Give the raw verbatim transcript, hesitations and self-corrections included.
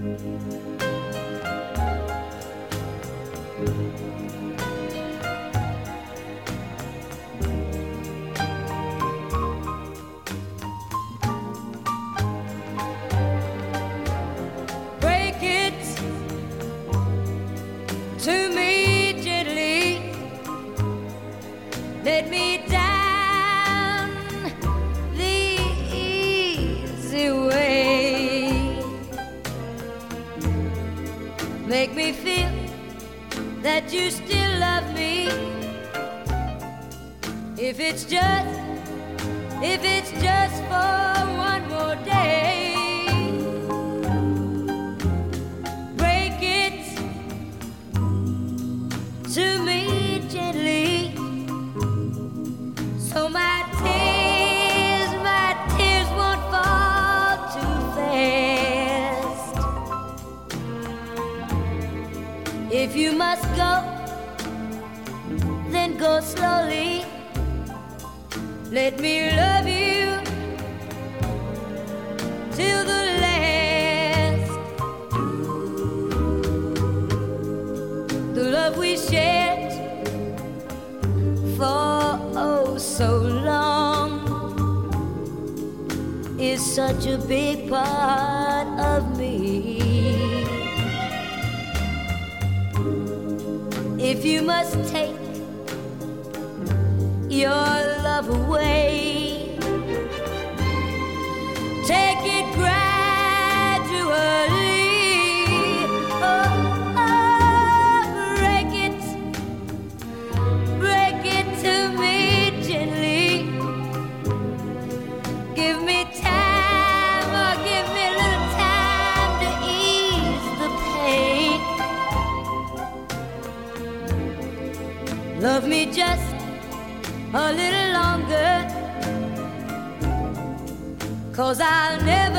To me gently, let me down the easy way. Make me feel that you still love me. If it's just, if it's just for one more day. To me gently, so my tears, my tears won't fall too fast. If you must go, then go slowly. Let me love you till the last. The love we shared for oh so long is such a big part of me. If you must take your love away, take it gradually. Love me just a little longer, 'cause I'll never